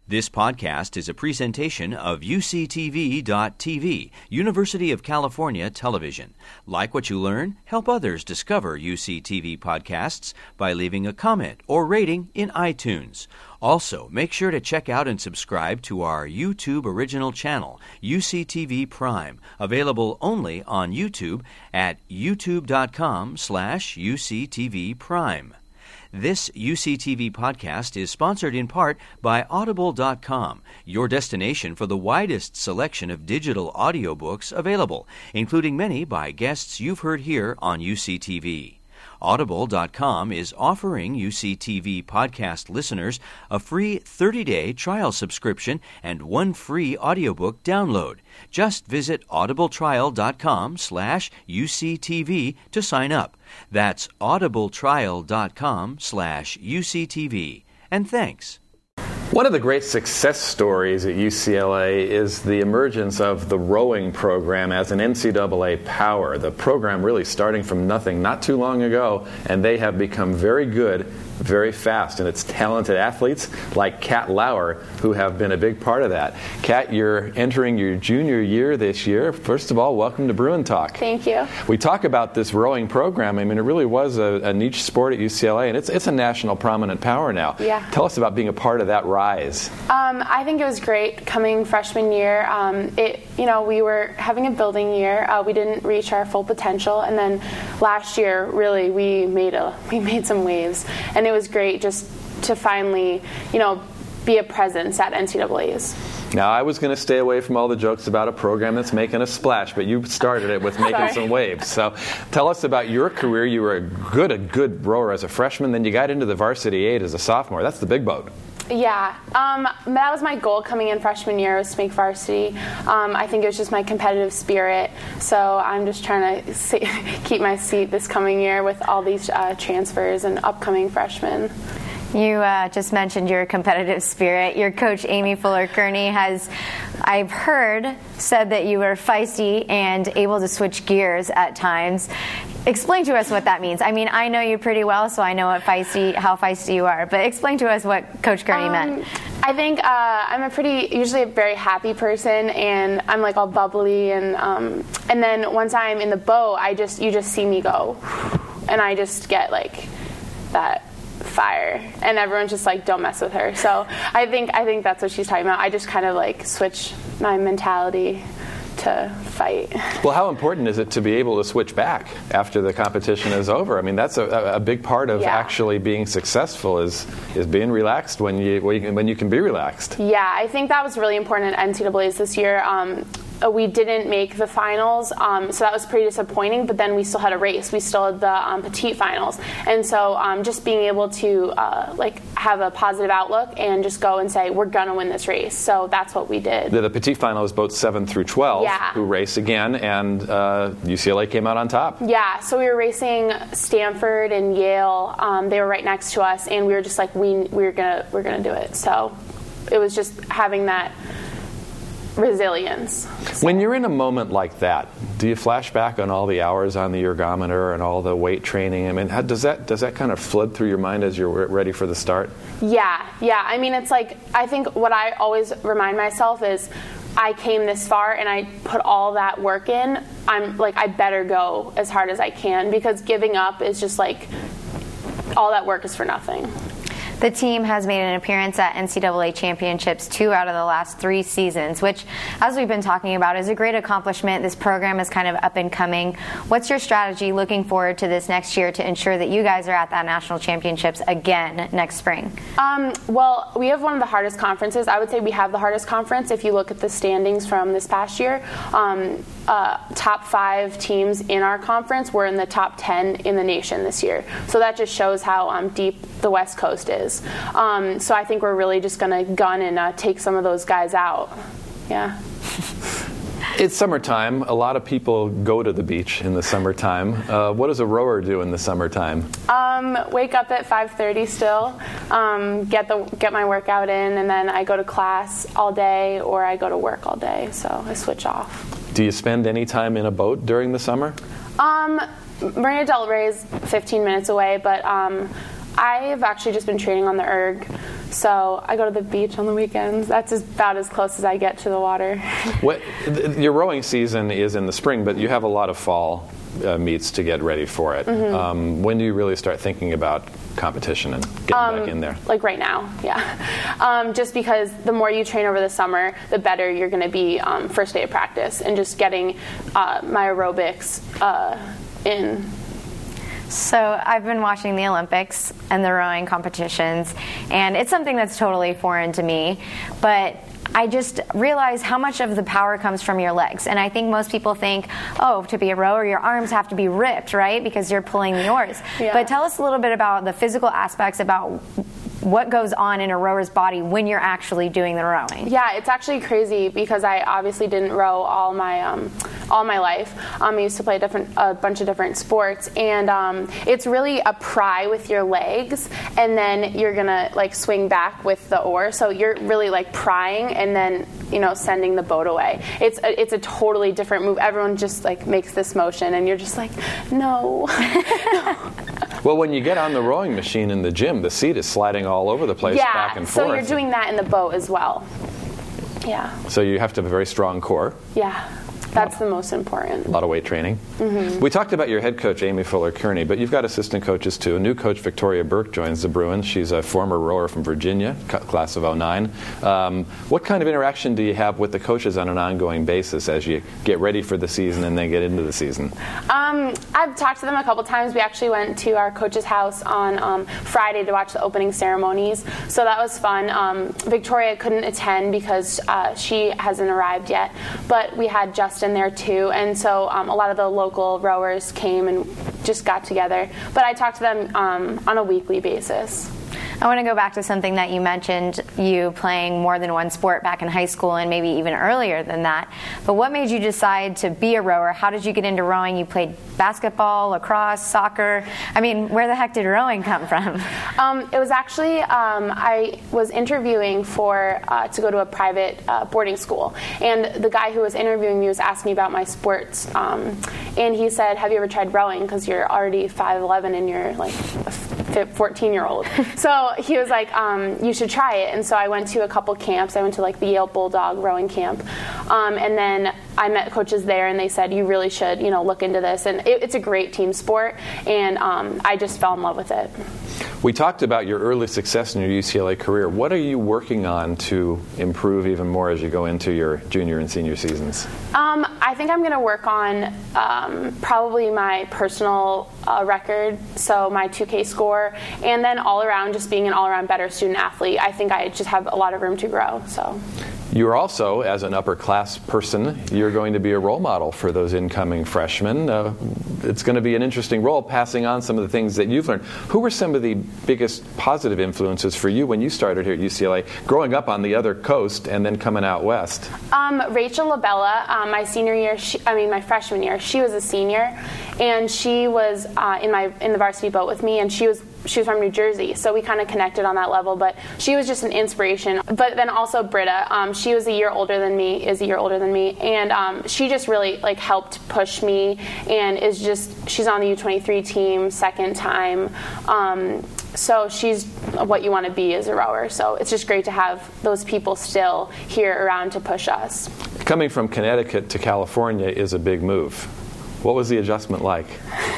This podcast is a presentation of UCTV.tv, University of California Television. Like what you learn? Help others discover UCTV podcasts by leaving a comment or rating in iTunes. Also, make sure to check out and subscribe to our YouTube original channel, UCTV Prime, available only on YouTube at youtube.com/UCTV Prime. This UCTV podcast is sponsored in part by Audible.com, your destination for the widest selection of digital audiobooks available, including many by guests you've heard here on UCTV. Audible.com is offering UCTV podcast listeners a free 30-day trial subscription and one free audiobook download. Just visit audibletrial.com/UCTV to sign up. That's audibletrial.com/UCTV. And thanks. One of the great success stories at UCLA is the emergence of the rowing program as an NCAA power. The program really starting from nothing not too long ago, and they have become very good very fast. And it's talented athletes like Kat Lauer who have been a big part of that. Kat, you're entering your junior year this year. First of all, welcome to Bruin Talk. Thank you. We talk about this rowing program. I mean, it really was a niche sport at UCLA, and it's a national prominent power now. Yeah. Tell us about being a part of that rise. I think it was great coming freshman year. We were having a building year. We didn't reach our full potential, and then last year, really, we made some waves, and it was great just to finally, be a presence at NCAAs. Now, I was going to stay away from all the jokes about a program that's making a splash, but you started it with making some waves. So tell us about your career. You were a good rower as a freshman, then you got into the varsity 8 as a sophomore. That's the big boat. Yeah, that was my goal coming in freshman year, was to make varsity. I think it was just my competitive spirit, so I'm just trying to keep my seat this coming year with all these transfers and upcoming freshmen. You just mentioned your competitive spirit. Your coach, Amy Fuller-Kearney, has, I've heard, said that you were feisty and able to switch gears at times. Explain to us what that means. I mean, I know you pretty well, so I know how feisty you are. But explain to us what Coach Kearney meant. I think I'm usually a very happy person, and I'm like all bubbly, and then once I'm in the boat, you just see me go, and I just get like that fire, and everyone's just like, don't mess with her. So I think that's what she's talking about. I just kind of like switch my mentality to fight. Well, how important is it to be able to switch back after the competition is over? I mean, that's a big part of actually being successul is being relaxed when you can be relaxed. Yeah, I think that was really important at NCAAs this year. We didn't make the finals, so that was pretty disappointing, but then we still had a race. We still had the petite finals. And so just being able to have a positive outlook and just go and say, we're going to win this race. So that's what we did. The petite final is both 7 through 12 who race again, and UCLA came out on top. Yeah, so we were racing Stanford and Yale. They were right next to us, and we were just like, we're gonna do it. So it was just having that resilience. When you're in a moment like that, do you flash back on all the hours on the ergometer and all the weight training? I mean, does that kind of flood through your mind as you're ready for the start? Yeah. I mean, it's like, I think what I always remind myself is, I came this far and I put all that work in. I'm like, I better go as hard as I can, because giving up is just like, all that work is for nothing. The team has made an appearance at NCAA championships 2 out of the last 3 seasons, which, as we've been talking about, is a great accomplishment. This program is kind of up and coming. What's your strategy looking forward to this next year to ensure that you guys are at that national championships again next spring? Well, we have one of the hardest conferences. I would say we have the hardest conference if you look at the standings from this past year. Top 5 teams in our conference were in the top 10 in the nation this year. So that just shows how deep the West Coast is. So I think we're really just going to gun and take some of those guys out. Yeah. It's summertime. A lot of people go to the beach in the summertime. What does a rower do in the summertime? Wake up at 5:30 still, get my workout in, and then I go to class all day or I go to work all day. So I switch off. Do you spend any time in a boat during the summer? Marina Del Rey is 15 minutes away, but I've actually just been training on the erg So I go to the beach on the weekends. That's about as close as I get to the water. Your rowing season is in the spring, but you have a lot of fall meets to get ready for it. When do you really start thinking about competition and getting back in there? Like right now, yeah. Just because the more you train over the summer, the better you're going to be first day of practice, and just getting my aerobics in. So I've been watching the Olympics and the rowing competitions, and it's something that's totally foreign to me, but I just realize how much of the power comes from your legs. And I think most people think, oh, to be a rower, your arms have to be ripped, right? Because you're pulling the oars. Yeah. But tell us a little bit about the physical aspects about what goes on in a rower's body when you're actually doing the rowing. Yeah, it's actually crazy because I obviously didn't row all my life. I used to play a bunch of different sports, and it's really a pry with your legs, and then you're gonna like swing back with the oar. So you're really like prying and then sending the boat away. It's a totally different move. Everyone just like makes this motion, and you're just like, no. Well, when you get on the rowing machine in the gym, the seat is sliding all over the place, back and forth. So you're doing that in the boat as well. Yeah. So you have to have a very strong core. Yeah. That's the most important. A lot of weight training. We talked about your head coach, Amy Fuller-Kearney, but you've got assistant coaches too. A new coach, Victoria Burke, joins the Bruins. She's a former rower from Virginia, class of 09. What kind of interaction do you have with the coaches on an ongoing basis as you get ready for the season and then get into the season? I've talked to them a couple times. We actually went to our coach's house on Friday to watch the opening ceremonies, so that was fun. Victoria couldn't attend because she hasn't arrived yet, but we had Justin there too, and so a lot of the local rowers came and just got together. But I talked to them on a weekly basis. I want to go back to something that you mentioned, you playing more than one sport back in high school and maybe even earlier than that. But what made you decide to be a rower? How did you get into rowing? You played basketball, lacrosse, soccer. I mean, where the heck did rowing come from? It was actually, I was interviewing to go to a private boarding school. And the guy who was interviewing me was asking me about my sports. And he said, have you ever tried rowing? Because you're already 5'11" and you're like a 14-year-old. So he was like, you should try it. And so I went to a couple camps. I went to like the Yale Bulldog rowing camp. And then I met coaches there, and they said, you really should, look into this. And it's a great team sport, and I just fell in love with it. We talked about your early success in your UCLA career. What are you working on to improve even more as you go into your junior and senior seasons? I think I'm going to work on probably my personal record, so my 2K score, and then all around just being an all-around better student athlete. I think I just have a lot of room to grow. So. You're also, as an upper class person, you're going to be a role model for those incoming freshmen. It's going to be an interesting role, passing on some of the things that you've learned. Who were some of the biggest positive influences for you when you started here at UCLA, growing up on the other coast and then coming out west? Rachel Labella, my freshman year, she was a senior, and she was in the varsity boat with me, and she was from New Jersey, so we kind of connected on that level, but she was just an inspiration. But then also Britta, she was a year older than me, and she just really like helped push me, and she's on the U23 team, second time. So she's what you want to be as a rower. So it's just great to have those people still here around to push us. Coming from Connecticut to California is a big move. What was the adjustment like?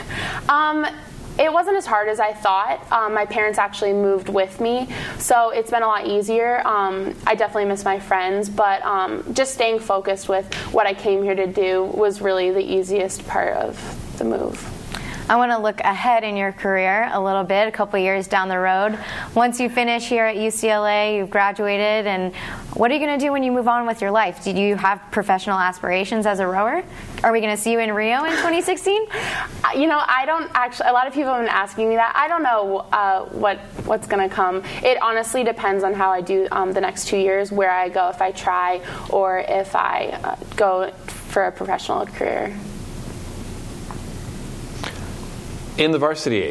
It wasn't as hard as I thought. My parents actually moved with me, so it's been a lot easier. I definitely miss my friends, but just staying focused with what I came here to do was really the easiest part of the move. I want to look ahead in your career a little bit, a couple years down the road. Once you finish here at UCLA, you've graduated, and what are you going to do when you move on with your life? Do you have professional aspirations as a rower? Are we going to see you in Rio in 2016? I don't actually. A lot of people have been asking me that. I don't know what's going to come. It honestly depends on how I do the next 2 years, where I go, if I try, or if I go for a professional career. In the Varsity 8,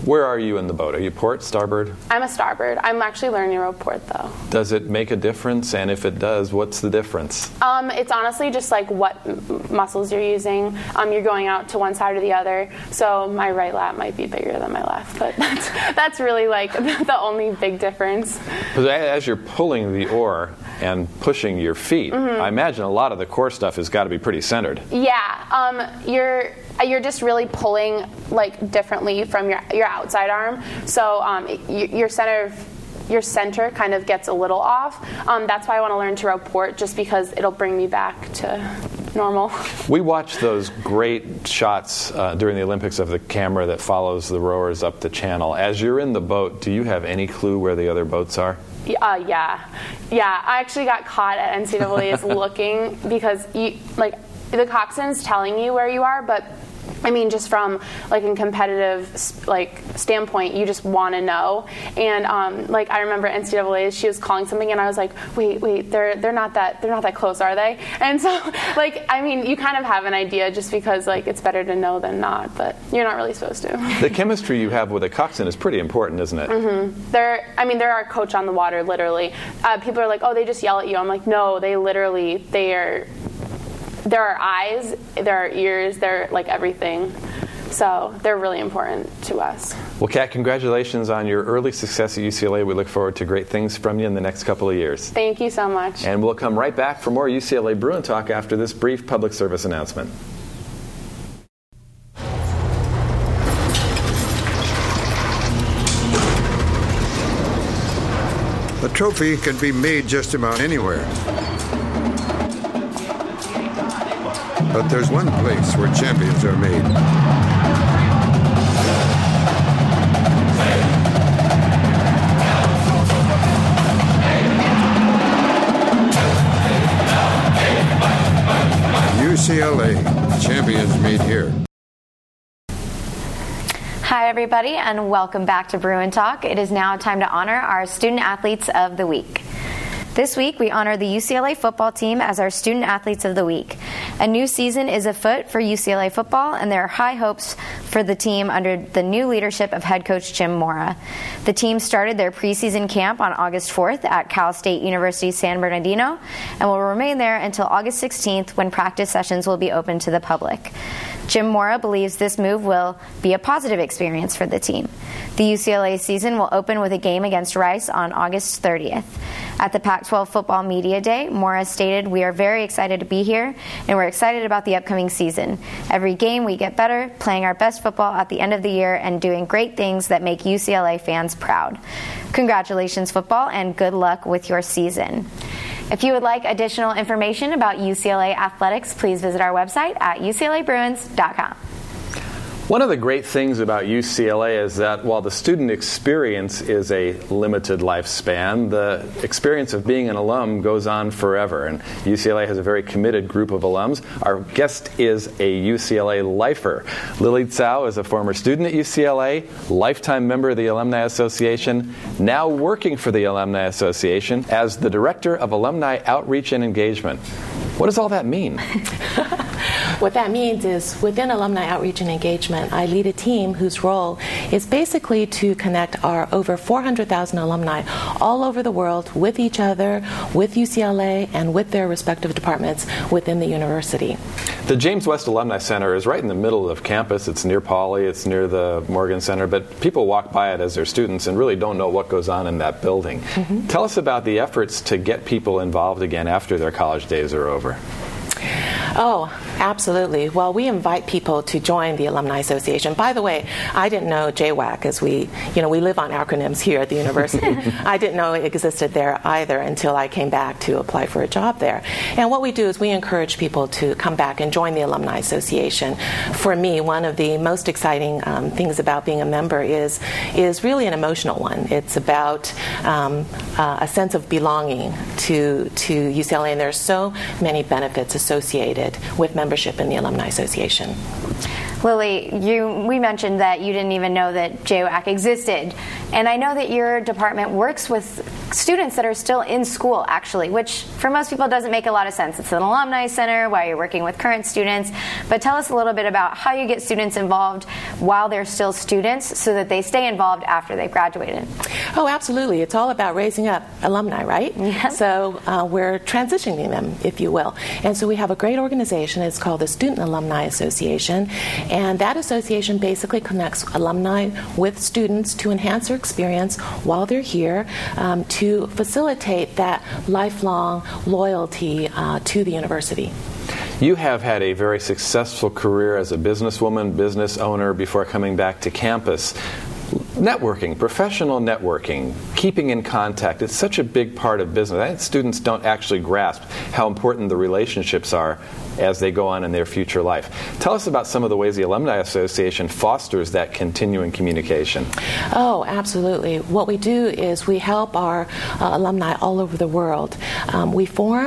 Where are you in the boat? Are you port, starboard? I'm a starboard. I'm actually learning to row port, though. Does it make a difference? And if it does, what's the difference? It's honestly just like what muscles you're using. You're going out to one side or the other. So my right lat might be bigger than my left, but that's really like the only big difference. Because as you're pulling the oar and pushing your feet, I imagine a lot of the core stuff has got to be pretty centered. Yeah, you're just really pulling like differently from your outside arm. So your center kind of gets a little off. That's why I want to learn to row port, just because it'll bring me back to normal. We watched those great shots during the Olympics of the camera that follows the rowers up the channel. As you're in the boat, do you have any clue where the other boats are? Yeah. I actually got caught at NCAA's looking, because the coxswain's telling you where you are, but I mean, just from like a competitive standpoint, you just want to know. And I remember NCAA, she was calling something, and I was like, wait, they're not that close, are they? And so I mean, you kind of have an idea, just because it's better to know than not, but you're not really supposed to. The chemistry you have with a coxswain is pretty important, isn't it? Mm-hmm. They're our coach on the water, literally. People are like, oh, they just yell at you. I'm like, no, there are eyes, there are ears, they're like everything. So they're really important to us. Well, Kat, congratulations on your early success at UCLA. We look forward to great things from you in the next couple of years. Thank you so much. And we'll come right back for more UCLA Bruin Talk after this brief public service announcement. A trophy can be made just about anywhere. But there's one place where champions are made. UCLA, champions meet here. Hi, everybody, and welcome back to Bruin Talk. It is now time to honor our Student Athletes of the Week. This week, we honor the UCLA football team as our Student Athletes of the Week. A new season is afoot for UCLA football, and there are high hopes for the team under the new leadership of head coach Jim Mora. The team started their preseason camp on August 4th at Cal State University San Bernardino and will remain there until August 16th, when practice sessions will be open to the public. Jim Mora believes this move will be a positive experience for the team. The UCLA season will open with a game against Rice on August 30th. At the Pac-12 Football Media Day, Mora stated, "We are very excited to be here, and we're excited about the upcoming season. Every game we get better, playing our best football at the end of the year, and doing great things that make UCLA fans proud. Congratulations, football, and good luck with your season." If you would like additional information about UCLA athletics, please visit our website at uclabruins.com. One of the great things about UCLA is that while the student experience is a limited lifespan, the experience of being an alum goes on forever. And UCLA has a very committed group of alums. Our guest is a UCLA lifer. Lily Tsao is a former student at UCLA, lifetime member of the Alumni Association, now working for the Alumni Association as the Director of Alumni Outreach and Engagement. What does all that mean? What that means is, within Alumni Outreach and Engagement, I lead a team whose role is basically to connect our over 400,000 alumni all over the world with each other, with UCLA, and with their respective departments within the university. The James West Alumni Center is right in the middle of campus. It's near Pauley, it's near the Morgan Center, but people walk by it as their students and really don't know what goes on in that building. Mm-hmm. Tell us about the efforts to get people involved again after their college days are over. Oh, absolutely. Well, we invite people to join the Alumni Association. By the way, I didn't know JWAC, as we live on acronyms here at the university. I didn't know it existed there either until I came back to apply for a job there. And what we do is we encourage people to come back and join the Alumni Association. For me, one of the most exciting things about being a member is really an emotional one. It's about a sense of belonging to UCLA, and there's so many benefits associated with membership in the Alumni Association. Lily, we mentioned that you didn't even know that JWAC existed, and I know that your department works with students that are still in school, actually, which for most people doesn't make a lot of sense. It's an alumni center while you're working with current students. But tell us a little bit about how you get students involved while they're still students so that they stay involved after they've graduated. Oh, absolutely. It's all about raising up alumni, right? Yeah. So we're transitioning them, if you will. And so we have a great organization. It's called the Student Alumni Association. And that association basically connects alumni with students to enhance their experience while they're here, to facilitate that lifelong loyalty to the university. You have had a very successful career as a businesswoman, business owner before coming back to campus. Networking, professional networking, keeping in contact, it's such a big part of business. I think students don't actually grasp how important the relationships are as they go on in their future life. Tell us about some of the ways the Alumni Association fosters that continuing communication. Oh, absolutely. What we do is we help our alumni all over the world. We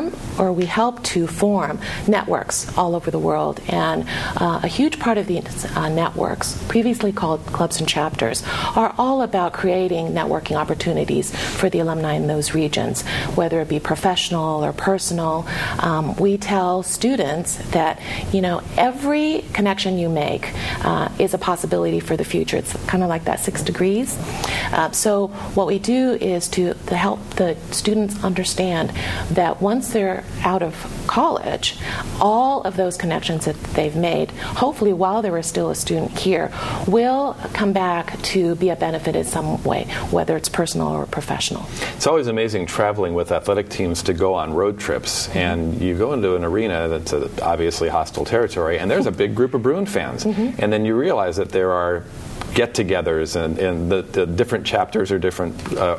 help to form networks all over the world. And a huge part of these networks, previously called clubs and chapters, are all about creating networking opportunities for the alumni in those regions, whether it be professional or personal. We tell students that, every connection you make is a possibility for the future. It's kind of like that 6 degrees. So what we do is to help the students understand that once they're out of college, all of those connections that they've made, hopefully while they were still a student here, will come back to be a benefit in some way, whether it's personal or professional. It's always amazing traveling with athletic teams to go on road trips, and you go into an arena that's obviously hostile territory, and there's a big group of Bruin fans, and then you realize that there are get-togethers and the different chapters or different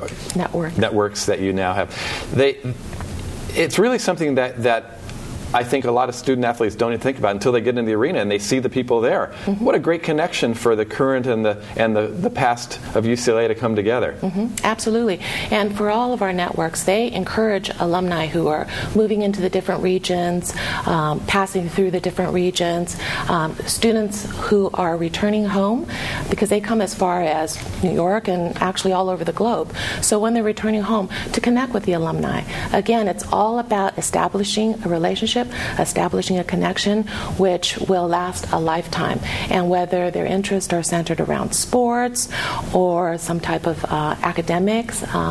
networks that you now have. It's really something that I think a lot of student athletes don't even think about until they get in the arena and they see the people there. What a great connection for the current and the past of UCLA to come together. Absolutely. And for all of our networks, they encourage alumni who are moving into the different regions, passing through the different regions, students who are returning home, because they come as far as New York and actually all over the globe. So when they're returning home, to connect with the alumni. Again, it's all about establishing a relationship, establishing a connection which will last a lifetime. And whether their interests are centered around sports or some type of academic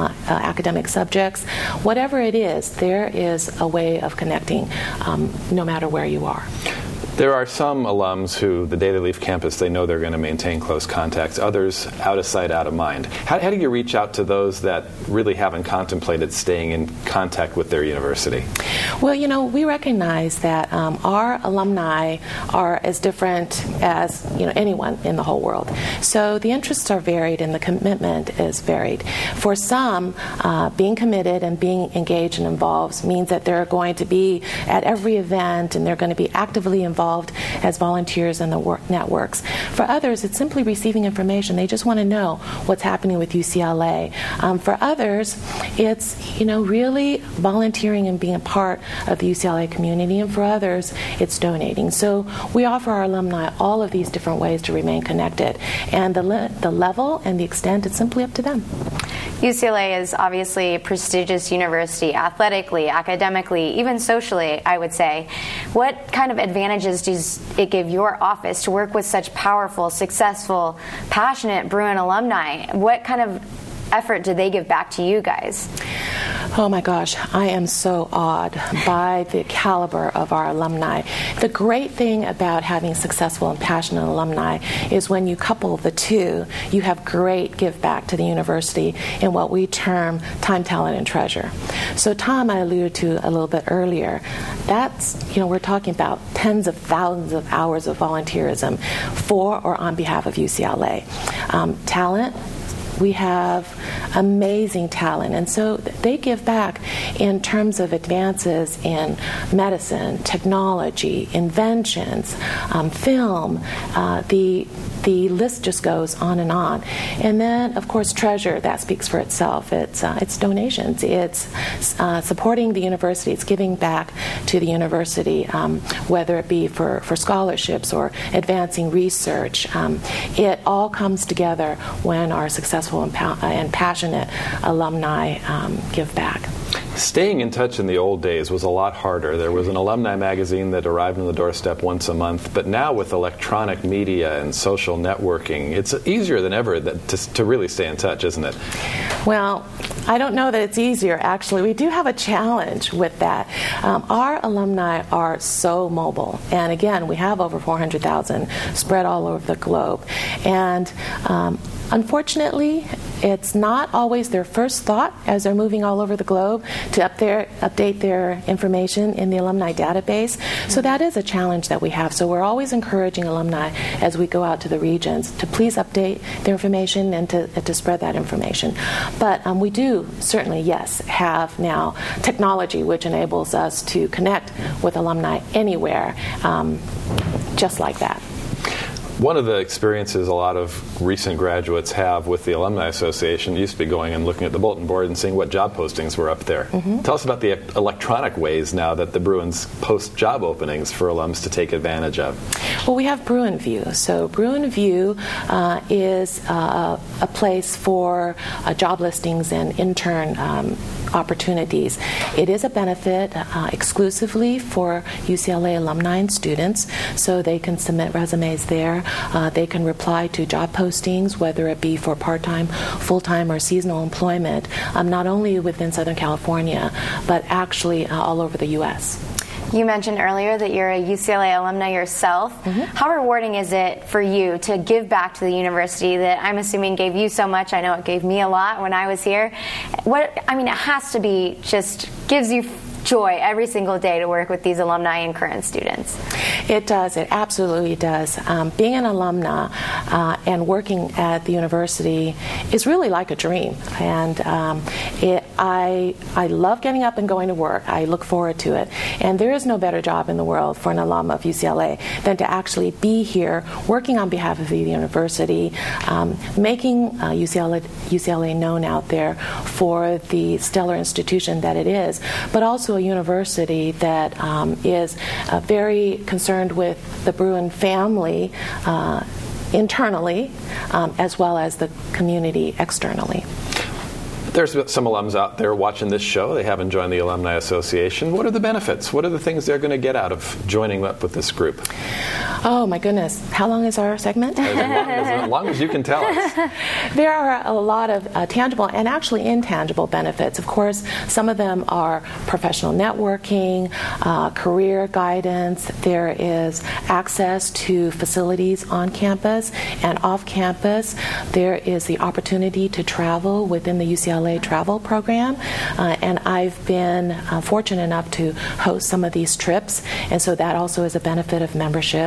subjects, whatever it is, there is a way of connecting no matter where you are. There are some alums who, the day they leave campus, they know they're going to maintain close contacts. Others, out of sight, out of mind. How do you reach out to those that really haven't contemplated staying in contact with their university? Well, we recognize that our alumni are as different as anyone in the whole world. So the interests are varied and the commitment is varied. For some, being committed and being engaged and involved means that they're going to be at every event and they're going to be actively involved as volunteers in the networks. For others, it's simply receiving information. They just want to know what's happening with UCLA. For others, it's really volunteering and being a part of the UCLA community. And for others, it's donating. So we offer our alumni all of these different ways to remain connected. And the level and the extent, it's simply up to them. UCLA is obviously a prestigious university, athletically, academically, even socially, I would say. What kind of advantages does it give your office to work with such powerful, successful, passionate Bruin alumni? What kind of effort do they give back to you guys? Oh my gosh, I am so awed by the caliber of our alumni. The great thing about having successful and passionate alumni is when you couple the two, you have great give back to the university in what we term time, talent, and treasure. So Tom, I alluded to a little bit earlier, that's, we're talking about tens of thousands of hours of volunteerism for or on behalf of UCLA. Talent, we have amazing talent, and so they give back in terms of advances in medicine, technology, inventions, film. The list just goes on and on. And then, of course, treasure, that speaks for itself. It's donations. It's supporting the university. It's giving back to the university, whether it be for scholarships or advancing research. It all comes together when our successful successful and passionate alumni give back. Staying in touch in the old days was a lot harder. There was an alumni magazine that arrived on the doorstep once a month, but now with electronic media and social networking, it's easier than ever to really stay in touch, isn't it? Well, I don't know that it's easier, actually. We do have a challenge with that. Our alumni are so mobile, and again, we have over 400,000 spread all over the globe. And unfortunately, it's not always their first thought as they're moving all over the globe to update their information in the alumni database. So that is a challenge that we have. So we're always encouraging alumni as we go out to the regions to please update their information and to spread that information. But we do certainly, yes, have now technology which enables us to connect with alumni anywhere, just like that. One of the experiences a lot of recent graduates have with the Alumni Association used to be going and looking at the bulletin board and seeing what job postings were up there. Mm-hmm. Tell us about the electronic ways now that the Bruins post job openings for alums to take advantage of. Well, we have Bruin View. So Bruin View is a place for job listings and intern opportunities. It is a benefit exclusively for UCLA alumni and students, so they can submit resumes there. They can reply to job postings, whether it be for part-time, full-time, or seasonal employment, not only within Southern California, but actually all over the U.S. You mentioned earlier that you're a UCLA alumni yourself. Mm-hmm. How rewarding is it for you to give back to the university that I'm assuming gave you so much? I know it gave me a lot when I was here. It has to be just gives you joy every single day to work with these alumni and current students. It does. It absolutely does. Being an alumna and working at the university is really like a dream. And I love getting up and going to work. I look forward to it. And there is no better job in the world for an alum of UCLA than to actually be here working on behalf of the university, making UCLA known out there for the stellar institution that it is, but also a university that is very concerned with the Bruin family internally, as well as the community externally. There's some alums out there watching this show. They haven't joined the Alumni Association. What are the benefits? What are the things they're going to get out of joining up with this group? Oh, my goodness. How long is our segment? As long as you can tell us. There are a lot of tangible and actually intangible benefits. Of course, some of them are professional networking, career guidance. There is access to facilities on campus and off campus. There is the opportunity to travel within the UCLA travel program, and I've been fortunate enough to host some of these trips, and so that also is a benefit of membership.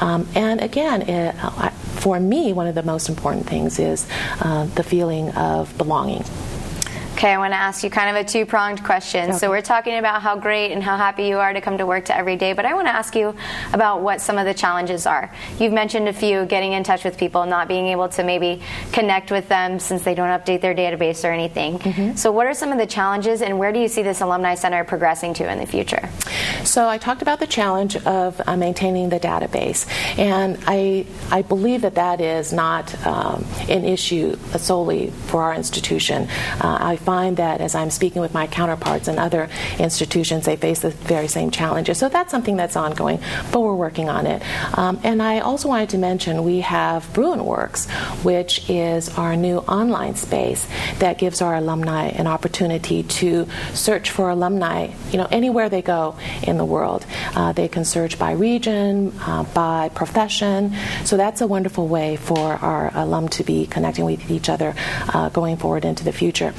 And again, for me, one of the most important things is the feeling of belonging. Okay, I want to ask you kind of a two-pronged question. Okay. So we're talking about how great and how happy you are to come to work every day, but I want to ask you about what some of the challenges are. You've mentioned a few, getting in touch with people, not being able to maybe connect with them since they don't update their database or anything. Mm-hmm. So what are some of the challenges, and where do you see this Alumni Center progressing to in the future? So I talked about the challenge of maintaining the database, and I believe that is not an issue solely for our institution. I find that as I'm speaking with my counterparts in other institutions, they face the very same challenges. So that's something that's ongoing, but we're working on it. And I also wanted to mention we have Bruin Works, which is our new online space that gives our alumni an opportunity to search for alumni, anywhere they go in the world. They can search by region, by profession. So that's a wonderful way for our alum to be connecting with each other going forward into the future.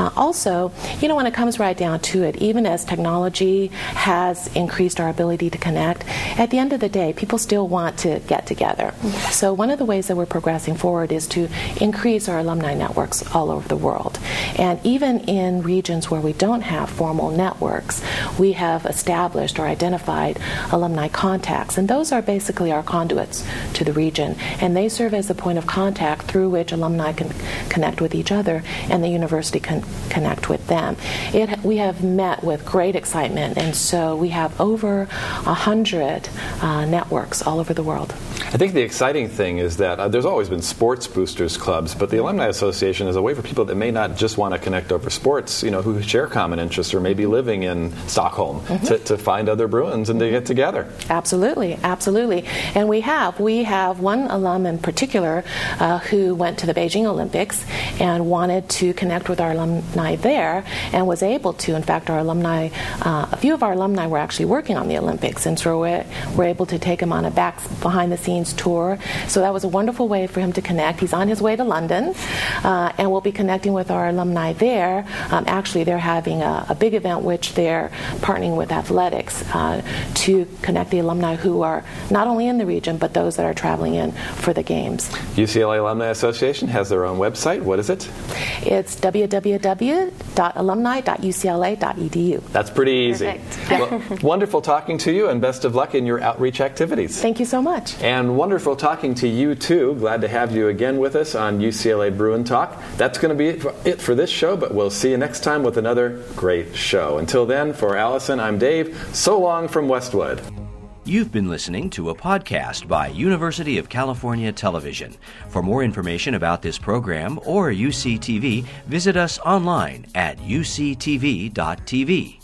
Also, when it comes right down to it, even as technology has increased our ability to connect, at the end of the day, people still want to get together. So one of the ways that we're progressing forward is to increase our alumni networks all over the world. And even in regions where we don't have formal networks, we have established or identified alumni contacts. And those are basically our conduits to the region. And they serve as a point of contact through which alumni can connect with each other and the university can connect with them. We have met with great excitement, and so we have over 100 networks all over the world. I think the exciting thing is that there's always been sports boosters clubs, but the Alumni Association is a way for people that may not just want to connect over sports, who share common interests or maybe living in Stockholm, to find other Bruins and to get together. Absolutely. And we have one alum in particular who went to the Beijing Olympics and wanted to connect with our alumni there and was able to. In fact, our alumni, a few of our alumni were actually working on the Olympics, and so we're able to take him on a behind-the-scenes tour. So that was a wonderful way for him to connect. He's on his way to London, and we'll be connecting with our alumni there. Actually, they're having a big event which they're partnering with athletics to connect the alumni who are not only in the region, but those that are traveling in for the games. UCLA Alumni Association has their own website. What is it? It's www.alumni.ucla.edu. That's pretty easy. Well, wonderful talking to you, and best of luck in your outreach activities. Thank you so much. And wonderful talking to you, too. Glad to have you again with us on UCLA Bruin Talk. That's going to be it for this show, but we'll see you next time with another great show. Until then, for Allison, I'm Dave. So long from Westwood. You've been listening to a podcast by University of California Television. For more information about this program or UCTV, visit us online at uctv.tv.